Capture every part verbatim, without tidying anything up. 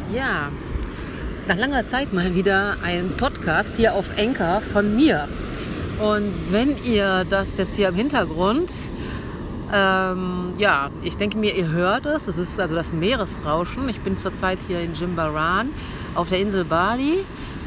Ja, nach langer Zeit mal wieder ein Podcast hier auf Anchor von mir. Und wenn ihr das jetzt hier im Hintergrund, ähm, ja, ich denke mir, ihr hört es. Es ist also das Meeresrauschen. Ich bin zurzeit hier in Jimbaran auf der Insel Bali.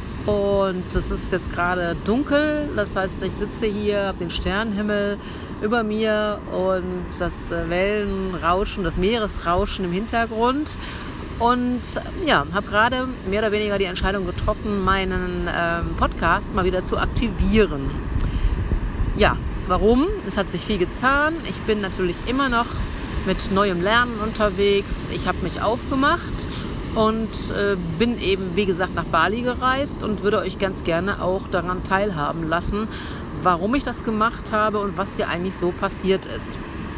Und es ist jetzt gerade dunkel. Das heißt, ich sitze hier, habe den Sternenhimmel über mir und das Wellenrauschen, das Meeresrauschen im Hintergrund. Und ja, habe gerade mehr oder weniger die Entscheidung getroffen, meinen ähm, Podcast mal wieder zu aktivieren. Ja, warum? Es hat sich viel getan. Ich bin natürlich immer noch mit neuem Lernen unterwegs. Ich habe mich aufgemacht und äh, bin eben, wie gesagt, nach Bali gereist und würde euch ganz gerne auch daran teilhaben lassen, warum ich das gemacht habe und was hier eigentlich so passiert ist.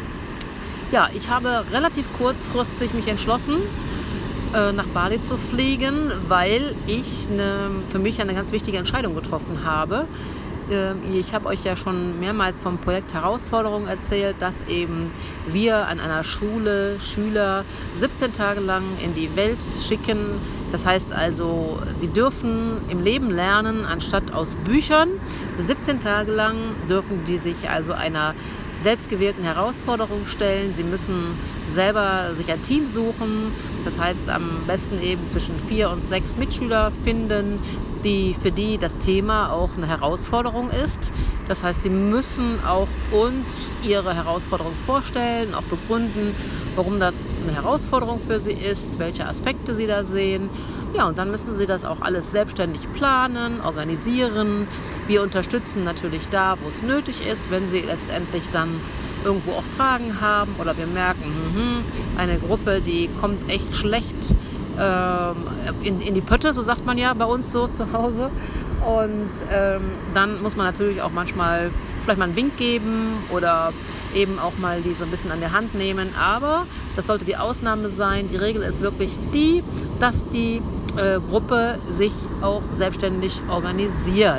Ja, ich habe relativ kurzfristig mich entschlossen, nach Bali zu fliegen, weil ich eine, für mich eine ganz wichtige Entscheidung getroffen habe. Ich habe euch ja schon mehrmals vom Projekt Herausforderung erzählt, dass eben wir an einer Schule Schüler siebzehn Tage lang in die Welt schicken. Das heißt also, sie dürfen im Leben lernen, anstatt aus Büchern. siebzehn Tage lang dürfen die sich also einer selbstgewählten Herausforderung stellen. Sie müssen selber sich ein Team suchen. Das heißt, am besten eben zwischen vier und sechs Mitschüler finden, die, für die das Thema auch eine Herausforderung ist. Das heißt, sie müssen auch uns ihre Herausforderung vorstellen, auch begründen, warum das eine Herausforderung für sie ist, welche Aspekte sie da sehen. Ja, und dann müssen sie das auch alles selbstständig planen, organisieren. Wir unterstützen natürlich da, wo es nötig ist, wenn sie letztendlich dann irgendwo auch Fragen haben oder wir merken, mh, eine Gruppe, die kommt echt schlecht ähm, in, in die Pötte, so sagt man ja bei uns so zu Hause. Und ähm, dann muss man natürlich auch manchmal vielleicht mal einen Wink geben oder eben auch mal die so ein bisschen an der Hand nehmen. Aber das sollte die Ausnahme sein. Die Regel ist wirklich die, dass die äh, Gruppe sich auch selbstständig organisiert.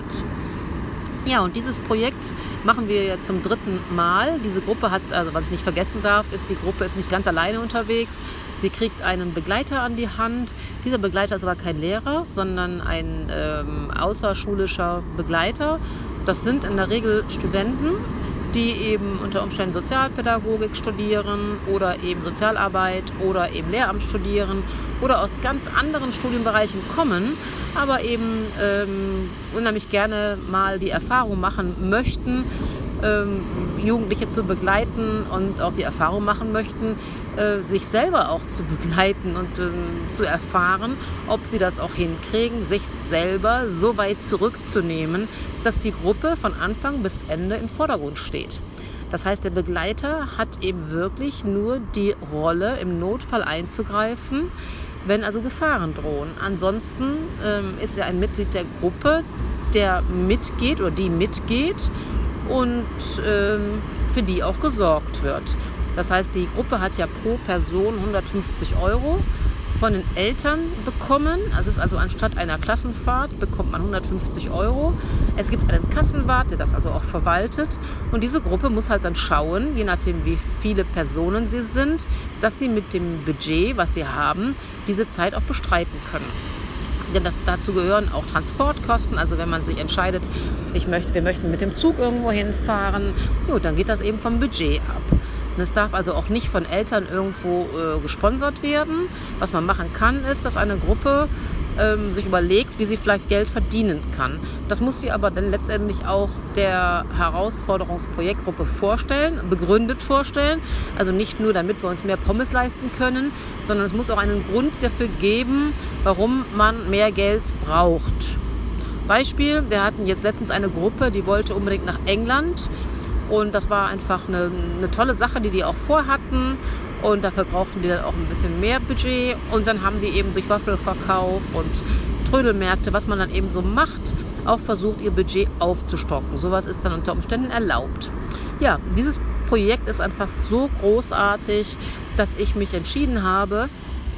Ja, und dieses Projekt machen wir jetzt zum dritten Mal. Diese Gruppe hat, also was ich nicht vergessen darf, ist, die Gruppe ist nicht ganz alleine unterwegs. Sie kriegt einen Begleiter an die Hand. Dieser Begleiter ist aber kein Lehrer, sondern ein ähm, außerschulischer Begleiter. Das sind in der Regel Studenten, die eben unter Umständen Sozialpädagogik studieren oder eben Sozialarbeit oder eben Lehramt studieren oder aus ganz anderen Studienbereichen kommen, aber eben ähm, unheimlich gerne mal die Erfahrung machen möchten, ähm, Jugendliche zu begleiten und auch die Erfahrung machen möchten, äh, sich selber auch zu begleiten und ähm, zu erfahren, ob sie das auch hinkriegen, sich selber so weit zurückzunehmen, dass die Gruppe von Anfang bis Ende im Vordergrund steht. Das heißt, der Begleiter hat eben wirklich nur die Rolle, im Notfall einzugreifen, wenn also Gefahren drohen. Ansonsten ähm, ist er ein Mitglied der Gruppe, der mitgeht oder die mitgeht und ähm, für die auch gesorgt wird. Das heißt, die Gruppe hat ja pro Person hundertfünfzig Euro von den Eltern bekommen. Also es ist also anstatt einer Klassenfahrt bekommt man hundertfünfzig Euro. Es gibt einen Kassenwart, der das also auch verwaltet. Und diese Gruppe muss halt dann schauen, je nachdem wie viele Personen sie sind, dass sie mit dem Budget, was sie haben, diese Zeit auch bestreiten können. Denn das, dazu gehören auch Transportkosten. Also wenn man sich entscheidet, ich möchte, wir möchten mit dem Zug irgendwo hinfahren, gut, dann geht das eben vom Budget ab. Und es darf also auch nicht von Eltern irgendwo äh, gesponsert werden. Was man machen kann, ist, dass eine Gruppe ähm, sich überlegt, wie sie vielleicht Geld verdienen kann. Das muss sie aber dann letztendlich auch der Herausforderungsprojektgruppe vorstellen, begründet vorstellen. Also nicht nur, damit wir uns mehr Pommes leisten können, sondern es muss auch einen Grund dafür geben, warum man mehr Geld braucht. Beispiel, wir hatten jetzt letztens eine Gruppe, die wollte unbedingt nach England. Und das war einfach eine, eine tolle Sache, die die auch vorhatten. Und dafür brauchten die dann auch ein bisschen mehr Budget. Und dann haben die eben durch Waffelverkauf und Trödelmärkte, was man dann eben so macht, auch versucht, ihr Budget aufzustocken. Sowas ist dann unter Umständen erlaubt. Ja, dieses Projekt ist einfach so großartig, dass ich mich entschieden habe,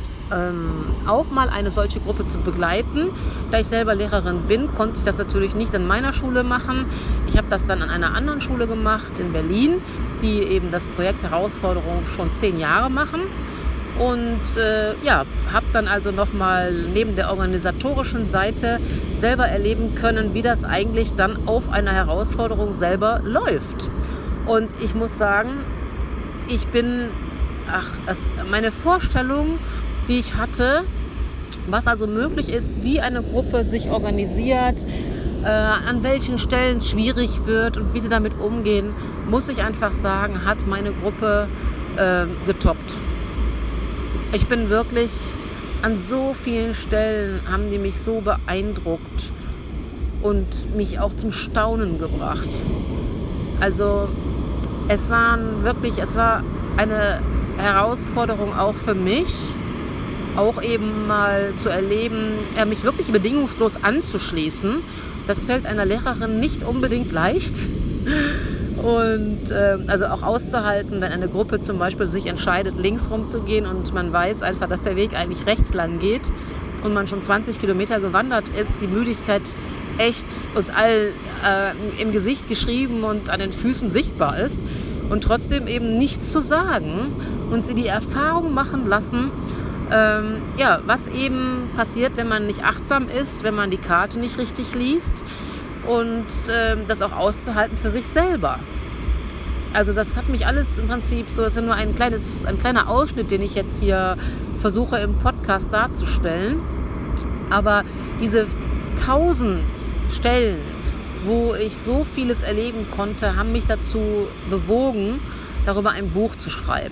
Ähm, auch mal eine solche Gruppe zu begleiten. Da ich selber Lehrerin bin, konnte ich das natürlich nicht an meiner Schule machen. Ich habe das dann an einer anderen Schule gemacht in Berlin, die eben das Projekt Herausforderung schon zehn Jahre machen. Und äh, ja, habe dann also nochmal neben der organisatorischen Seite selber erleben können, wie das eigentlich dann auf einer Herausforderung selber läuft. Und ich muss sagen, ich bin, ach, es, meine Vorstellung, die ich hatte, was also möglich ist, wie eine Gruppe sich organisiert, äh, an welchen Stellen es schwierig wird und wie sie damit umgehen, muss ich einfach sagen, hat meine Gruppe äh, getoppt. Ich bin wirklich an so vielen Stellen, haben die mich so beeindruckt und mich auch zum Staunen gebracht. Also es waren wirklich, es war eine Herausforderung auch für mich, auch eben mal zu erleben, äh, mich wirklich bedingungslos anzuschließen. Das fällt einer Lehrerin nicht unbedingt leicht. Und äh, also auch auszuhalten, wenn eine Gruppe zum Beispiel sich entscheidet, links rum zu gehen und man weiß einfach, dass der Weg eigentlich rechts lang geht und man schon zwanzig Kilometer gewandert ist, die Müdigkeit echt uns all äh, im Gesicht geschrieben und an den Füßen sichtbar ist und trotzdem eben nichts zu sagen und sie die Erfahrung machen lassen, ähm, ja, was eben passiert, wenn man nicht achtsam ist, wenn man die Karte nicht richtig liest. Und äh, das auch auszuhalten für sich selber. Also das hat mich alles im Prinzip so, das ist ja nur ein, kleines, ein kleiner Ausschnitt, den ich jetzt hier versuche im Podcast darzustellen. Aber diese tausend Stellen, wo ich so vieles erleben konnte, haben mich dazu bewogen, darüber ein Buch zu schreiben.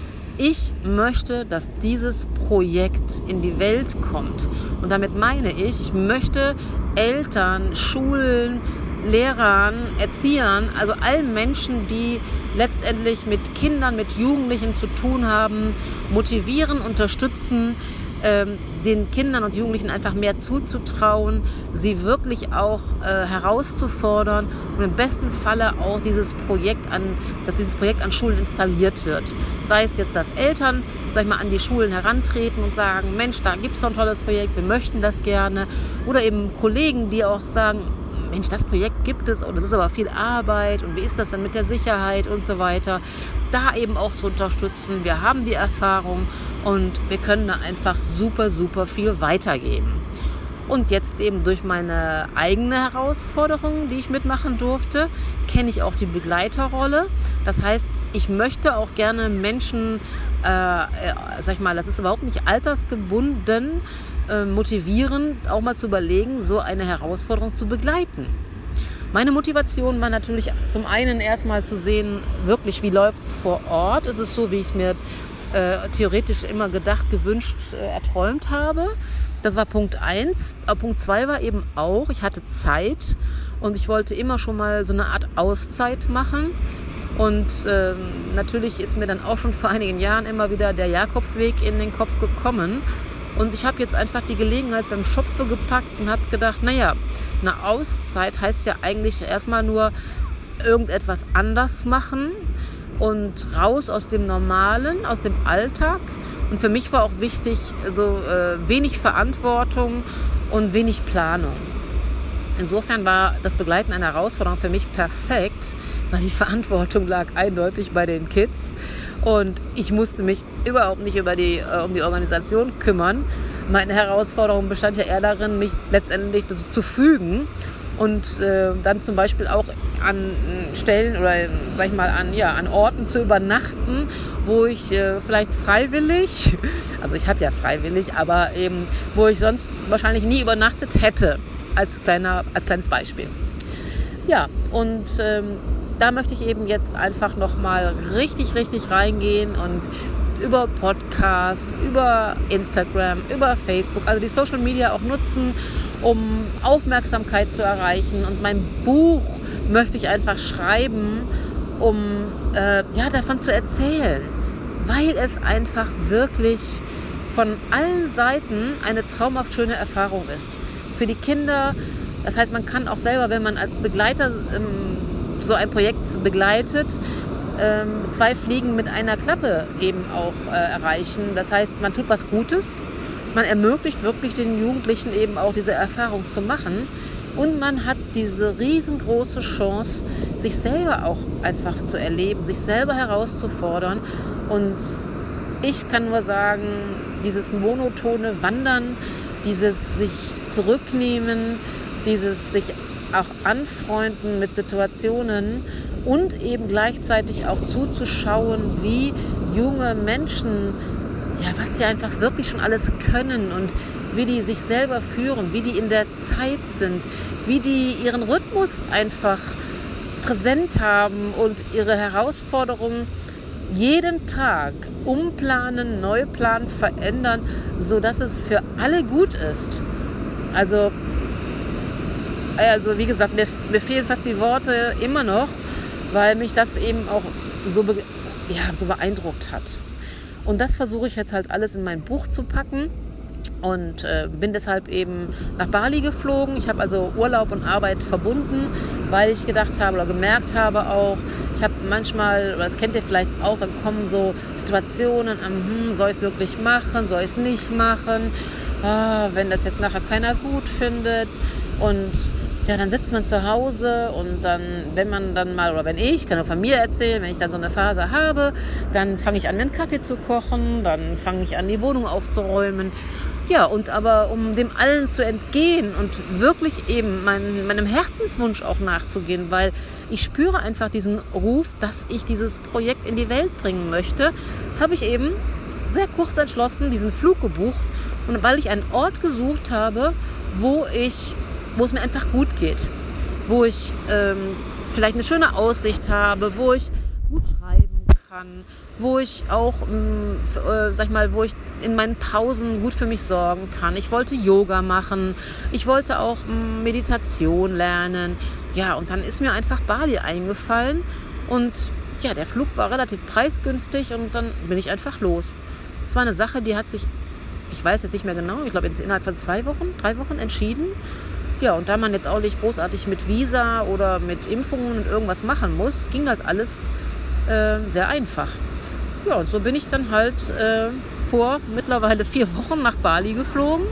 Ich möchte, dass dieses Projekt in die Welt kommt. Und damit meine ich, ich möchte Eltern, Schulen, Lehrern, Erziehern, also allen Menschen, die letztendlich mit Kindern, mit Jugendlichen zu tun haben, motivieren, unterstützen, ähm, den Kindern und Jugendlichen einfach mehr zuzutrauen, sie wirklich auch äh, herauszufordern und im besten Falle auch dieses Projekt an, dass dieses Projekt an Schulen installiert wird. Sei es jetzt, dass Eltern, sag ich mal, an die Schulen herantreten und sagen, Mensch, da gibt es so ein tolles Projekt, wir möchten das gerne. Oder eben Kollegen, die auch sagen, Mensch, das Projekt gibt es und es ist aber viel Arbeit und wie ist das dann mit der Sicherheit und so weiter. Da eben auch zu unterstützen. Wir haben die Erfahrung und wir können da einfach super, super viel weitergeben. Und jetzt eben durch meine eigene Herausforderung, die ich mitmachen durfte, kenne ich auch die Begleiterrolle. Das heißt, ich möchte auch gerne Menschen, äh, sag ich mal, das ist überhaupt nicht altersgebunden, äh, motivieren, auch mal zu überlegen, so eine Herausforderung zu begleiten. Meine Motivation war natürlich zum einen erstmal zu sehen, wirklich, wie läuft es vor Ort. Ist es so, wie ich es mir äh, theoretisch immer gedacht, gewünscht, äh, erträumt habe. Das war Punkt eins. Aber Punkt zwei war eben auch, ich hatte Zeit und ich wollte immer schon mal so eine Art Auszeit machen. Und ähm, natürlich ist mir dann auch schon vor einigen Jahren immer wieder der Jakobsweg in den Kopf gekommen. Und ich habe jetzt einfach die Gelegenheit beim Schopfe gepackt und habe gedacht, naja, eine Auszeit heißt ja eigentlich erstmal nur irgendetwas anders machen und raus aus dem Normalen, aus dem Alltag. Und für mich war auch wichtig, so äh, wenig Verantwortung und wenig Planung. Insofern war das Begleiten einer Herausforderung für mich perfekt, weil die Verantwortung lag eindeutig bei den Kids. Und ich musste mich überhaupt nicht über die, äh, um die Organisation kümmern. Meine Herausforderung bestand ja eher darin, mich letztendlich zu fügen und äh, dann zum Beispiel auch an Stellen oder sag ich mal an, ja, an Orten zu übernachten, wo ich äh, vielleicht freiwillig, also ich habe ja freiwillig, aber eben wo ich sonst wahrscheinlich nie übernachtet hätte, als, kleiner, als kleines Beispiel. Ja, und ähm, da möchte ich eben jetzt einfach nochmal richtig, richtig reingehen und über Podcast, über Instagram, über Facebook, also die Social Media auch nutzen, um Aufmerksamkeit zu erreichen. Und mein Buch möchte ich einfach schreiben, um äh, ja, davon zu erzählen, weil es einfach wirklich von allen Seiten eine traumhaft schöne Erfahrung ist. Für die Kinder, das heißt, man kann auch selber, wenn man als Begleiter ähm, so ein Projekt begleitet, zwei Fliegen mit einer Klappe eben auch äh, erreichen. Das heißt, man tut was Gutes, man ermöglicht wirklich den Jugendlichen eben auch diese Erfahrung zu machen und man hat diese riesengroße Chance, sich selber auch einfach zu erleben, sich selber herauszufordern und ich kann nur sagen, dieses monotone Wandern, dieses sich zurücknehmen, dieses sich auch anfreunden mit Situationen und eben gleichzeitig auch zuzuschauen, wie junge Menschen, ja, was die einfach wirklich schon alles können und wie die sich selber führen, wie die in der Zeit sind, wie die ihren Rhythmus einfach präsent haben und ihre Herausforderungen jeden Tag umplanen, neu planen, verändern, sodass es für alle gut ist. Also, also wie gesagt, mir, mir fehlen fast die Worte immer noch, weil mich das eben auch so, be, ja, so beeindruckt hat. Und das versuche ich jetzt halt alles in mein Buch zu packen. Und äh, bin deshalb eben nach Bali geflogen. Ich habe also Urlaub und Arbeit verbunden, weil ich gedacht habe oder gemerkt habe auch, ich habe manchmal, oder das kennt ihr vielleicht auch, dann kommen so Situationen, hm, soll ich es wirklich machen, soll ich es nicht machen, ah, wenn das jetzt nachher keiner gut findet. Und ja, dann sitzt man zu Hause und dann, wenn man dann mal, oder wenn ich, kann auch von mir erzählen, wenn ich dann so eine Phase habe, dann fange ich an, mir einen Kaffee zu kochen, dann fange ich an, die Wohnung aufzuräumen. Ja, und aber um dem allen zu entgehen und wirklich eben mein, meinem Herzenswunsch auch nachzugehen, weil ich spüre einfach diesen Ruf, dass ich dieses Projekt in die Welt bringen möchte, habe ich eben sehr kurz entschlossen diesen Flug gebucht und weil ich einen Ort gesucht habe, wo ich, wo es mir einfach gut geht, wo ich ähm, vielleicht eine schöne Aussicht habe, wo ich gut schreiben kann, wo ich auch, äh, sag ich mal, wo ich in meinen Pausen gut für mich sorgen kann. Ich wollte Yoga machen, ich wollte auch mh, Meditation lernen. Ja, und dann ist mir einfach Bali eingefallen und ja, der Flug war relativ preisgünstig und dann bin ich einfach los. Es war eine Sache, die hat sich, ich weiß jetzt nicht mehr genau, ich glaube innerhalb von zwei Wochen, drei Wochen entschieden. Ja, und da man jetzt auch nicht großartig mit Visa oder mit Impfungen und irgendwas machen muss, ging das alles äh, sehr einfach. Ja, und so bin ich dann halt äh, vor mittlerweile vier Wochen nach Bali geflogen.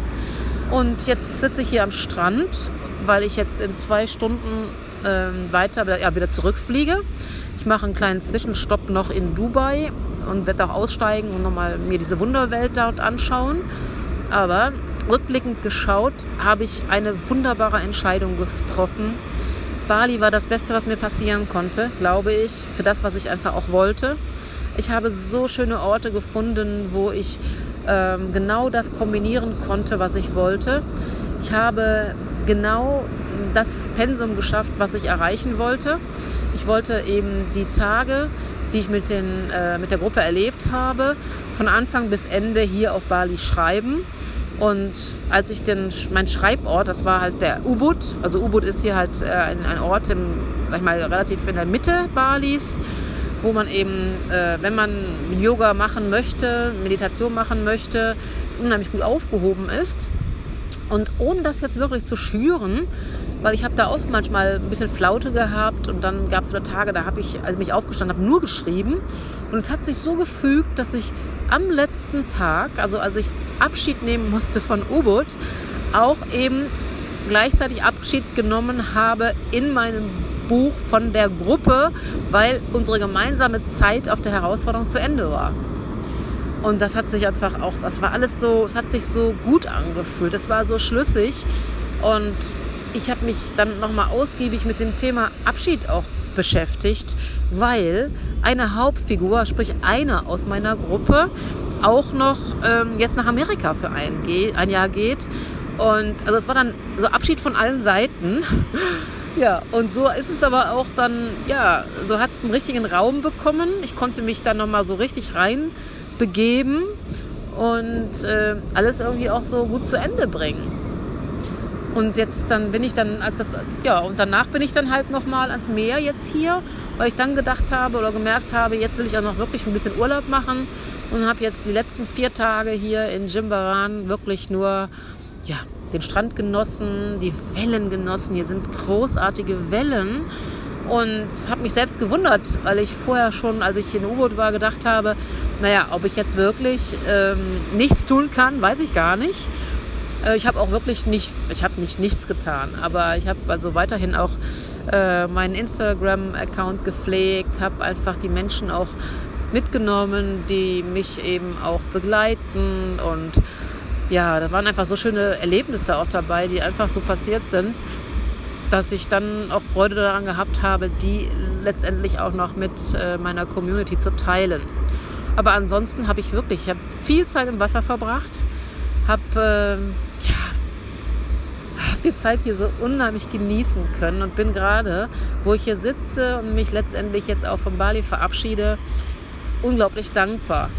Und jetzt sitze ich hier am Strand, weil ich jetzt in zwei Stunden äh, weiter ja, wieder zurückfliege. Ich mache einen kleinen Zwischenstopp noch in Dubai und werde auch aussteigen und nochmal mir diese Wunderwelt dort anschauen. Aber rückblickend geschaut, habe ich eine wunderbare Entscheidung getroffen. Bali war das Beste, was mir passieren konnte, glaube ich, für das, was ich einfach auch wollte. Ich habe so schöne Orte gefunden, wo ich ähm, genau das kombinieren konnte, was ich wollte. Ich habe genau das Pensum geschafft, was ich erreichen wollte. Ich wollte eben die Tage, die ich mit, den, äh, mit der Gruppe erlebt habe, von Anfang bis Ende hier auf Bali schreiben. Und als ich den, mein Schreibort, das war halt der Ubud, also Ubud ist hier halt äh, ein, ein Ort im, sag ich mal, relativ in der Mitte Balis, wo man eben, äh, wenn man Yoga machen möchte, Meditation machen möchte, unheimlich gut aufgehoben ist. Und ohne das jetzt wirklich zu schüren, weil ich habe da auch manchmal ein bisschen Flaute gehabt und dann gab es wieder Tage, da habe ich, als ich mich aufgestanden habe, nur geschrieben. Und es hat sich so gefügt, dass ich am letzten Tag, also als ich Abschied nehmen musste von Ubud, auch eben gleichzeitig Abschied genommen habe in meinem Buch von der Gruppe, weil unsere gemeinsame Zeit auf der Herausforderung zu Ende war. Und das hat sich einfach auch, das war alles so, es hat sich so gut angefühlt, es war so schlüssig und ich habe mich dann nochmal ausgiebig mit dem Thema Abschied auch beschäftigt, weil eine Hauptfigur, sprich eine aus meiner Gruppe, auch noch ähm, jetzt nach Amerika für ein, ein Jahr geht. Und also es war dann so Abschied von allen Seiten. Ja, und so ist es aber auch dann, ja, so hat es einen richtigen Raum bekommen. Ich konnte mich dann nochmal so richtig rein begeben und äh, alles irgendwie auch so gut zu Ende bringen. Und jetzt dann bin ich dann, als das, ja, und danach bin ich dann halt nochmal ans Meer jetzt hier, weil ich dann gedacht habe oder gemerkt habe, jetzt will ich auch noch wirklich ein bisschen Urlaub machen und habe jetzt die letzten vier Tage hier in Jimbaran wirklich nur, ja, den Strand genossen, die Wellen genossen. Hier sind großartige Wellen und habe mich selbst gewundert, weil ich vorher schon, als ich in U-Boot war, gedacht habe, naja, ob ich jetzt wirklich ähm, nichts tun kann, weiß ich gar nicht. Ich habe auch wirklich nicht, ich habe nicht nichts getan, aber ich habe also weiterhin auch äh, meinen Instagram-Account gepflegt, habe einfach die Menschen auch mitgenommen, die mich eben auch begleiten. Und ja, da waren einfach so schöne Erlebnisse auch dabei, die einfach so passiert sind, dass ich dann auch Freude daran gehabt habe, die letztendlich auch noch mit äh, meiner Community zu teilen. Aber ansonsten habe ich wirklich, ich habe viel Zeit im Wasser verbracht, habe äh, ja, hab die Zeit hier so unheimlich genießen können und bin gerade, wo ich hier sitze und mich letztendlich jetzt auch von Bali verabschiede, unglaublich dankbar.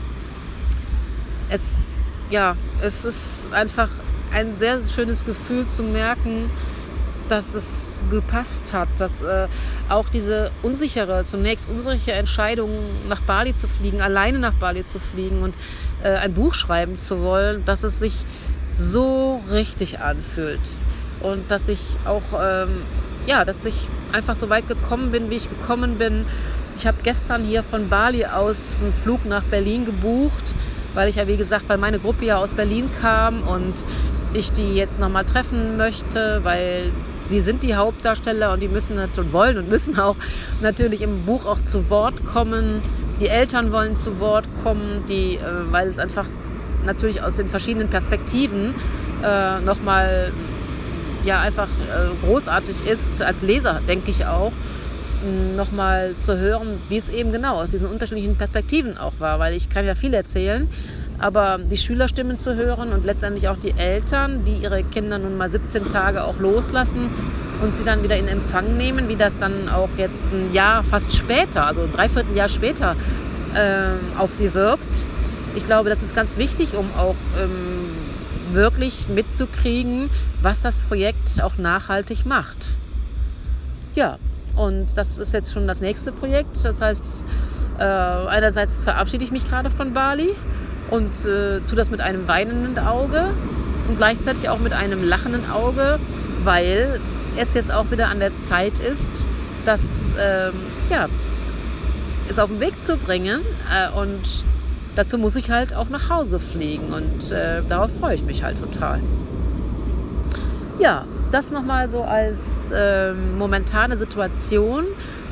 Es, ja, es ist einfach ein sehr schönes Gefühl zu merken, dass es gepasst hat, dass äh, auch diese unsichere, zunächst unsichere Entscheidung, nach Bali zu fliegen, alleine nach Bali zu fliegen und äh, ein Buch schreiben zu wollen, dass es sich so richtig anfühlt und dass ich auch, ähm, ja, dass ich einfach so weit gekommen bin, wie ich gekommen bin. Ich habe gestern hier von Bali aus einen Flug nach Berlin gebucht, weil ich ja, wie gesagt, weil meine Gruppe ja aus Berlin kam und ich die jetzt nochmal treffen möchte, weil sie sind die Hauptdarsteller und die müssen und wollen und müssen auch natürlich im Buch auch zu Wort kommen. Die Eltern wollen zu Wort kommen, die, äh, weil es einfach natürlich aus den verschiedenen Perspektiven äh, nochmal ja, einfach äh, großartig ist, als Leser denke ich auch, nochmal zu hören, wie es eben genau aus diesen unterschiedlichen Perspektiven auch war, weil ich kann ja viel erzählen, aber die Schülerstimmen zu hören und letztendlich auch die Eltern, die ihre Kinder nun mal siebzehn Tage auch loslassen und sie dann wieder in Empfang nehmen, wie das dann auch jetzt ein Jahr fast später, also ein Dreivierteljahr später äh, auf sie wirkt. Ich glaube, das ist ganz wichtig, um auch ähm, wirklich mitzukriegen, was das Projekt auch nachhaltig macht. Ja, und das ist jetzt schon das nächste Projekt. Das heißt, äh, einerseits verabschiede ich mich gerade von Bali und äh, tue das mit einem weinenden Auge und gleichzeitig auch mit einem lachenden Auge, weil es jetzt auch wieder an der Zeit ist, das äh, ja, es auf den Weg zu bringen. Äh, und dazu muss ich halt auch nach Hause fliegen und äh, darauf freue ich mich halt total. Ja, das nochmal so als äh, momentane Situation,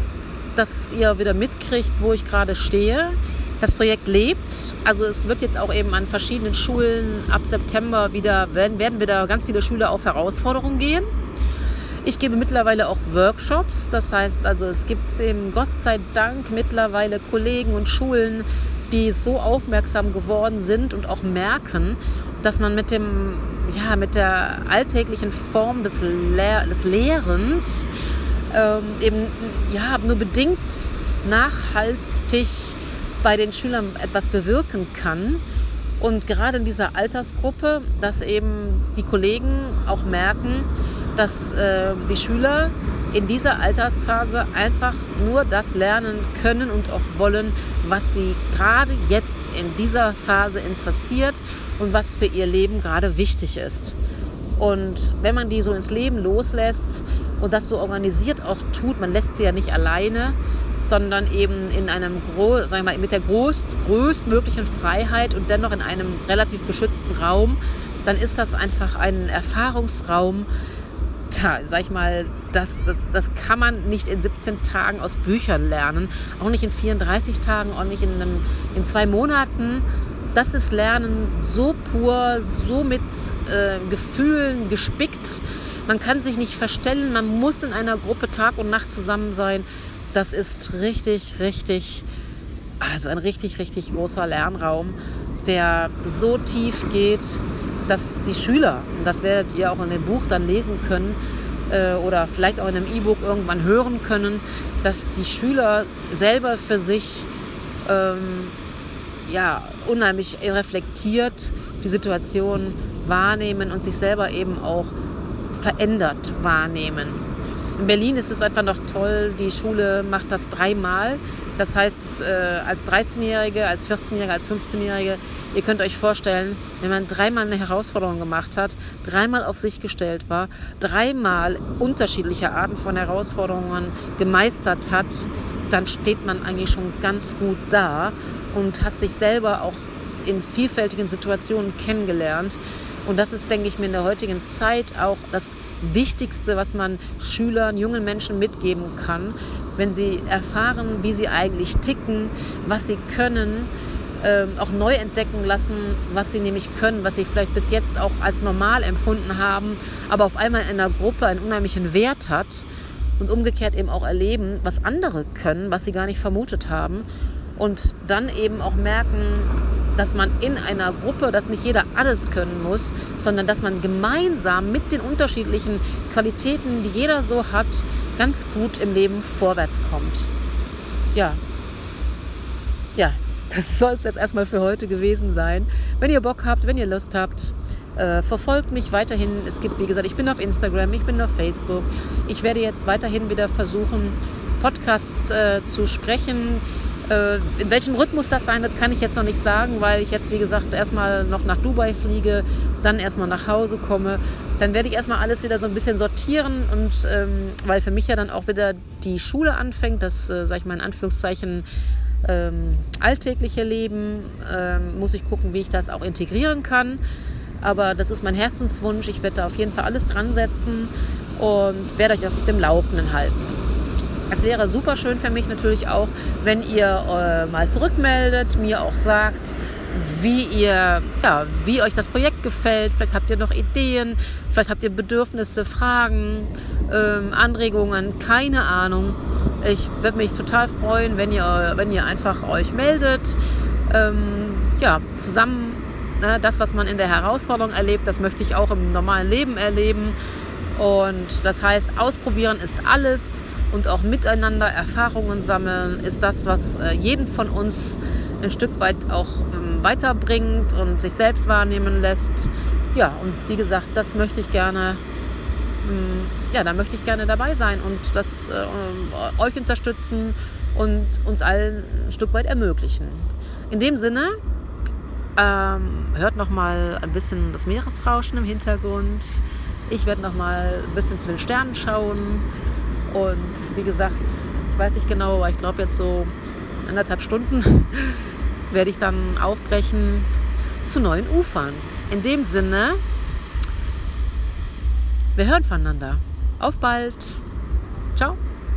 dass ihr wieder mitkriegt, wo ich gerade stehe. Das Projekt lebt, also es wird jetzt auch eben an verschiedenen Schulen ab September wieder, werden, werden wieder ganz viele Schüler auf Herausforderungen gehen. Ich gebe mittlerweile auch Workshops, das heißt also es gibt eben Gott sei Dank mittlerweile Kollegen und Schulen, die so aufmerksam geworden sind und auch merken, dass man mit dem, ja, mit der alltäglichen Form des, Lehr- des Lehrens ähm, eben ja, nur bedingt nachhaltig bei den Schülern etwas bewirken kann. Und gerade in dieser Altersgruppe, dass eben die Kollegen auch merken, dass äh, die Schüler in dieser Altersphase einfach nur das lernen können und auch wollen, was sie gerade jetzt in dieser Phase interessiert und was für ihr Leben gerade wichtig ist. Und wenn man die so ins Leben loslässt und das so organisiert auch tut, man lässt sie ja nicht alleine, sondern eben in einem, sagen wir mal, mit der groß, größtmöglichen Freiheit und dennoch in einem relativ geschützten Raum, dann ist das einfach ein Erfahrungsraum, da, sag ich mal, das, das, das kann man nicht in siebzehn Tagen aus Büchern lernen, auch nicht in vierunddreißig Tagen, auch nicht in, einem, in zwei Monaten. Das ist Lernen so pur, so mit äh, Gefühlen gespickt. Man kann sich nicht verstellen, man muss in einer Gruppe Tag und Nacht zusammen sein. Das ist richtig, richtig, also ein richtig, richtig großer Lernraum, der so tief geht, dass die Schüler, und das werdet ihr auch in dem Buch dann lesen können äh, oder vielleicht auch in einem E-Book irgendwann hören können, dass die Schüler selber für sich ähm, ja, unheimlich reflektiert die Situation wahrnehmen und sich selber eben auch verändert wahrnehmen. In Berlin ist es einfach noch toll, die Schule macht das dreimal. Das heißt, äh, als dreizehnjährige, als vierzehnjährige, als fünfzehnjährige, ihr könnt euch vorstellen, wenn man dreimal eine Herausforderung gemacht hat, dreimal auf sich gestellt war, dreimal unterschiedliche Arten von Herausforderungen gemeistert hat, dann steht man eigentlich schon ganz gut da und hat sich selber auch in vielfältigen Situationen kennengelernt. Und das ist, denke ich mir, in der heutigen Zeit auch das Wichtigste, was man Schülern, jungen Menschen mitgeben kann, wenn sie erfahren, wie sie eigentlich ticken, was sie können, ähm, auch neu entdecken lassen, was sie nämlich können, was sie vielleicht bis jetzt auch als normal empfunden haben, aber auf einmal in einer Gruppe einen unheimlichen Wert hat und umgekehrt eben auch erleben, was andere können, was sie gar nicht vermutet haben und dann eben auch merken, dass man in einer Gruppe, dass nicht jeder alles können muss, sondern dass man gemeinsam mit den unterschiedlichen Qualitäten, die jeder so hat, ganz gut im Leben vorwärts kommt. Ja, ja, das soll es jetzt erstmal für heute gewesen sein. Wenn ihr Bock habt, wenn ihr Lust habt, äh, verfolgt mich weiterhin. Es gibt, wie gesagt, ich bin auf Instagram, ich bin auf Facebook. Ich werde jetzt weiterhin wieder versuchen, Podcasts äh, zu sprechen. In welchem Rhythmus das sein wird, kann ich jetzt noch nicht sagen, weil ich jetzt, wie gesagt, erstmal noch nach Dubai fliege, dann erstmal nach Hause komme. Dann werde ich erstmal alles wieder so ein bisschen sortieren und ähm, weil für mich ja dann auch wieder die Schule anfängt, das, äh, sage ich mal in Anführungszeichen, ähm, alltägliche Leben, ähm, muss ich gucken, wie ich das auch integrieren kann. Aber das ist mein Herzenswunsch. Ich werde da auf jeden Fall alles dran setzen und werde euch auf dem Laufenden halten. Es wäre super schön für mich natürlich auch, wenn ihr äh, mal zurückmeldet, mir auch sagt, wie ihr, ja, wie euch das Projekt gefällt. Vielleicht habt ihr noch Ideen, vielleicht habt ihr Bedürfnisse, Fragen, ähm, Anregungen, keine Ahnung. Ich würde mich total freuen, wenn ihr, wenn ihr einfach euch meldet. Ähm, ja, zusammen, ne, das, was man in der Herausforderung erlebt, das möchte ich auch im normalen Leben erleben. Und das heißt, ausprobieren ist alles. Und auch miteinander Erfahrungen sammeln ist das, was jeden von uns ein Stück weit auch weiterbringt und sich selbst wahrnehmen lässt. Ja, und wie gesagt, das möchte ich gerne, ja, da möchte ich gerne dabei sein und das äh, euch unterstützen und uns allen ein Stück weit ermöglichen. In dem Sinne, ähm, hört noch mal ein bisschen das Meeresrauschen im Hintergrund. Ich werde noch mal ein bisschen zu den Sternen schauen. Und wie gesagt, ich weiß nicht genau, aber ich glaube jetzt so anderthalb Stunden werde ich dann aufbrechen zu neuen Ufern. In dem Sinne, wir hören voneinander. Auf bald. Ciao.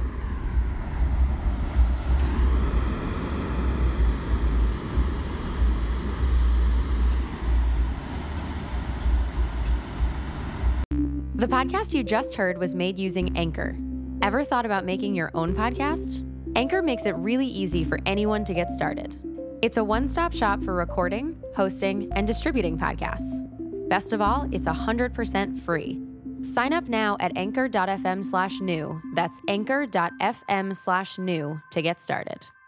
The podcast you just heard was made using Anchor. Ever thought about making your own podcast? Anchor makes it really easy for anyone to get started. It's a one-stop shop for recording, hosting, and distributing podcasts. Best of all, it's one hundred percent free. Sign up now at anchor.fm slash new. That's anchor.fm slash new to get started.